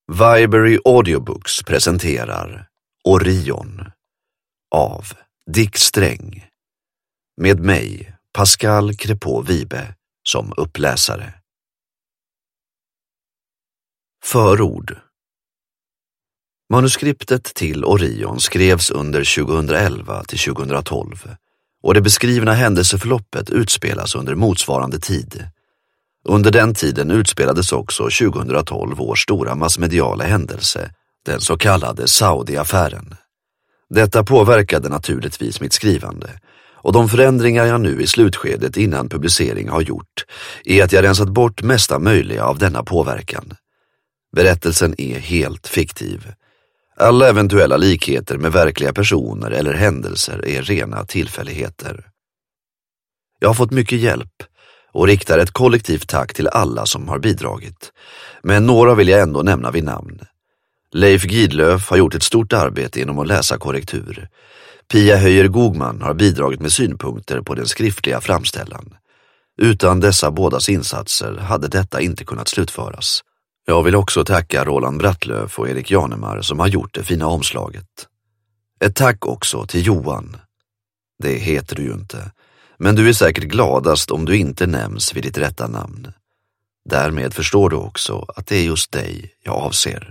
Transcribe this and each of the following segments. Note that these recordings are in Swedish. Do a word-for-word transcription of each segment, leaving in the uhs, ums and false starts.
Viberry Audiobooks presenterar Orion av Dick Sträng med mig, Pascal Crepot Wibe, som uppläsare. Förord. Manuskriptet till Orion skrevs under tjugohundraelva till tjugohundratolv och det beskrivna händelseförloppet utspelas under motsvarande tid. Under den tiden utspelades också tjugohundratolv års stora massmediala händelse, den så kallade Saudi-affären. Detta påverkade naturligtvis mitt skrivande, och de förändringar jag nu i slutskedet innan publicering har gjort är att jag rensat bort mesta möjliga av denna påverkan. Berättelsen är helt fiktiv. Alla eventuella likheter med verkliga personer eller händelser är rena tillfälligheter. Jag har fått mycket hjälp och riktar ett kollektivt tack till alla som har bidragit. Men några vill jag ändå nämna vid namn. Leif Gidlöf har gjort ett stort arbete genom att läsa korrektur. Pia Höjer-Gogman har bidragit med synpunkter på den skriftliga framställan. Utan dessa bådas insatser hade detta inte kunnat slutföras. Jag vill också tacka Roland Brattlöf och Erik Janemar som har gjort det fina omslaget. Ett tack också till Johan. Det heter du ju inte. Men du är säkert gladast om du inte nämns vid ditt rätta namn. Därmed förstår du också att det är just dig jag avser.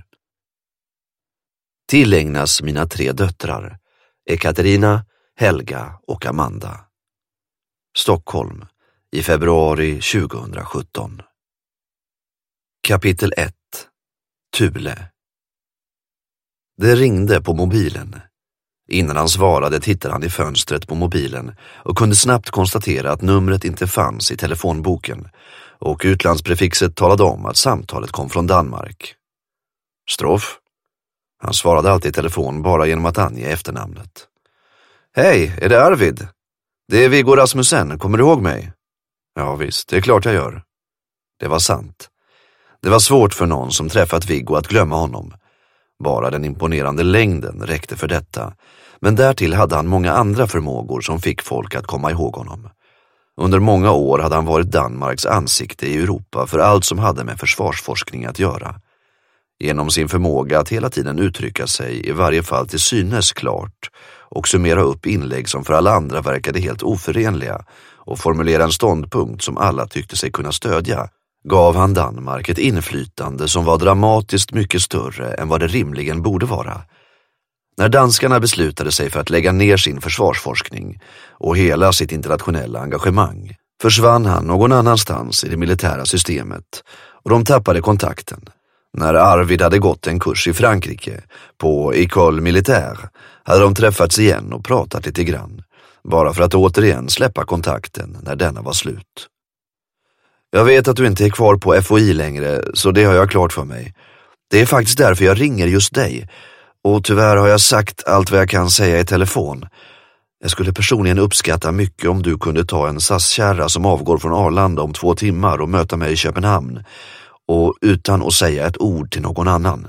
Tillägnas mina tre döttrar, Ekaterina, Helga och Amanda. Stockholm, i februari tjugohundrasjutton. Kapitel ett. Thule. Det ringde på mobilen. Innan han svarade tittade han i fönstret på mobilen och kunde snabbt konstatera att numret inte fanns i telefonboken, och utlandsprefixet talade om att samtalet kom från Danmark. Stroff. Han svarade alltid i telefon bara genom att ange efternamnet. Hej, är det Arvid? Det är Viggo Rasmussen, kommer du ihåg mig? Ja visst, det är klart jag gör. Det var sant. Det var svårt för någon som träffat Viggo att glömma honom. Bara den imponerande längden räckte för detta, men därtill hade han många andra förmågor som fick folk att komma ihåg honom. Under många år hade han varit Danmarks ansikte i Europa för allt som hade med försvarsforskning att göra. Genom sin förmåga att hela tiden uttrycka sig, i varje fall till synes klart, och summera upp inlägg som för alla andra verkade helt oförenliga och formulera en ståndpunkt som alla tyckte sig kunna stödja, gav han Danmark ett inflytande som var dramatiskt mycket större än vad det rimligen borde vara. När danskarna beslutade sig för att lägga ner sin försvarsforskning och hela sitt internationella engagemang, försvann han någon annanstans i det militära systemet och de tappade kontakten. När Arvid hade gått en kurs i Frankrike på École Militaire hade de träffats igen och pratat lite grann, bara för att återigen släppa kontakten när denna var slut. Jag vet att du inte är kvar på F O I längre, så det har jag klart för mig. Det är faktiskt därför jag ringer just dig, och tyvärr har jag sagt allt vad jag kan säga i telefon. Jag skulle personligen uppskatta mycket om du kunde ta en S A S-kärra som avgår från Arlanda om två timmar och möta mig i Köpenhamn, och utan att säga ett ord till någon annan.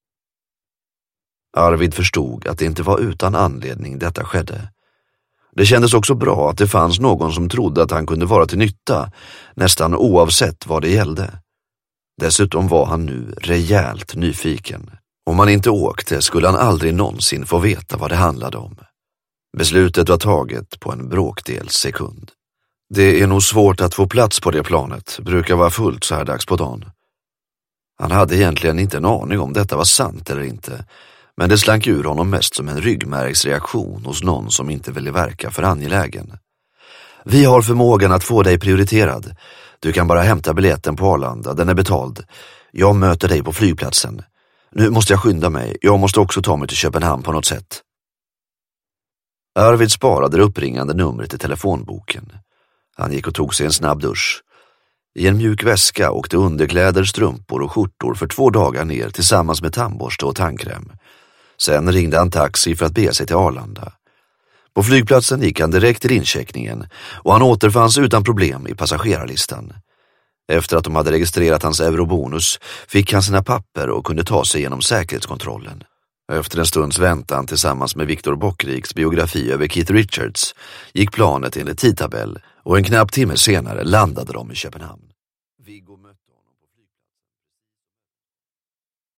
Arvid förstod att det inte var utan anledning detta skedde. Det kändes också bra att det fanns någon som trodde att han kunde vara till nytta, nästan oavsett vad det gällde. Dessutom var han nu rejält nyfiken. Om han inte åkte skulle han aldrig någonsin få veta vad det handlade om. Beslutet var taget på en bråkdels sekund. Det är nog svårt att få plats på det planet, brukar vara fullt så här dags på dagen. Han hade egentligen inte en aning om detta var sant eller inte, men det slank ur honom mest som en ryggmärgsreaktion hos någon som inte ville verka för angelägen. Vi har förmågan att få dig prioriterad. Du kan bara hämta biljetten på Arlanda, den är betald. Jag möter dig på flygplatsen. Nu måste jag skynda mig, jag måste också ta mig till Köpenhamn på något sätt. Arvid sparade det uppringande numret i telefonboken. Han gick och tog sig en snabb dusch. I en mjuk väska åkte underkläder, strumpor och skjortor för två dagar ner tillsammans med tandborste och tandkräm. Sen ringde han taxi för att bege sig till Arlanda. På flygplatsen gick han direkt till incheckningen och han återfanns utan problem i passagerarlistan. Efter att de hade registrerat hans eurobonus fick han sina papper och kunde ta sig genom säkerhetskontrollen. Efter en stunds väntan tillsammans med Victor Bockriks biografi över Keith Richards gick planet enligt tidtabell och en knapp timme senare landade de i Köpenhamn.